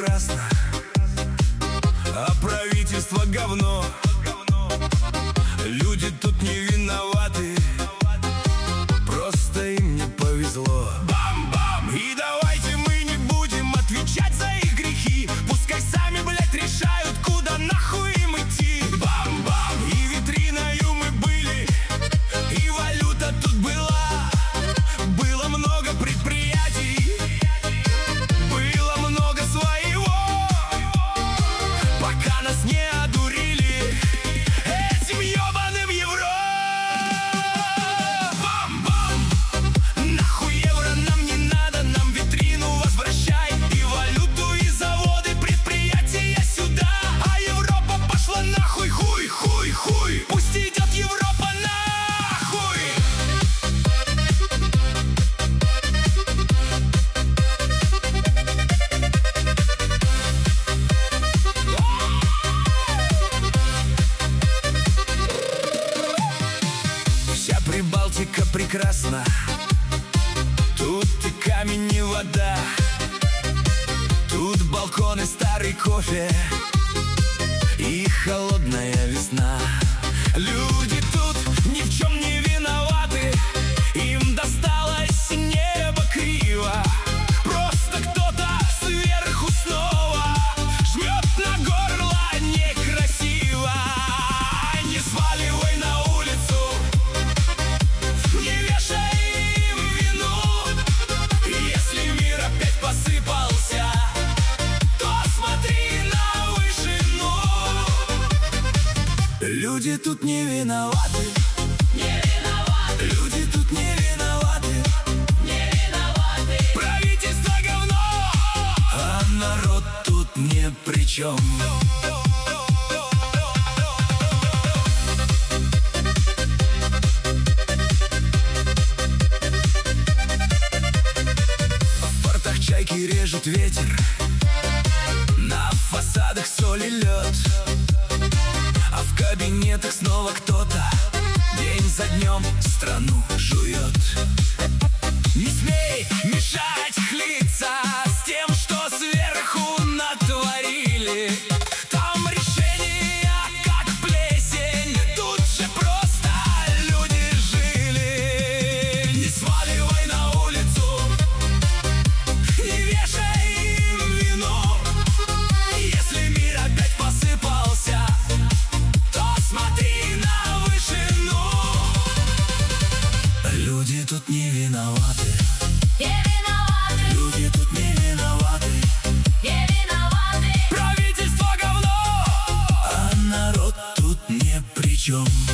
прекрасно, а правительство говно. Люди тут не виноваты, просто им не повезло. Бам-бам! И давайте мы не будем отвечать за их грехи. Пускай сами, блядь, решают, куда нахуй им идти. Бам-бам! И витриною мы были, и валюта тут была. Было много предприятий, было много своего, пока нас не одурили этим ёбаным евро. Бам-бам! Нахуй евро нам не надо, нам витрину возвращай. И валюту, и заводы, предприятия сюда. А Европа пошла нахуй, хуй, хуй, хуй. Пусть идет Европа нахуй. Вся Прибалтика прекрасна, тут и камень, и вода. Тут балконы, старый кофе и холодная весна. Люди тут ни в чем не виноваты, им досталось с неба криво. Просто кто-то сверху снова жмет на горло некрасиво. Не сваливай на улицу, не вешай им вину. Если мир опять посыпался, то смотри на вышину. Люди тут не виноваты, не виноваты. Люди тут не виноваты, не виноваты. Правительство говно, а народ тут ни при чем. В портах чайки режет ветер, на фасадах соль и лед, а в кабинетах снова кто-то день за днем страну жует. Не смей мешать хлиться с тем, что сверху натворили. Там решения как плесень, тут же просто люди жили. Не сваливай на улицу, не вешай им вину. Если мир опять посыпался, то смотри на вышину. Люди тут не виноваты, Не виноваты, люди тут не виноваты. не виноваты. Правительство говно, а народ тут ни при чем.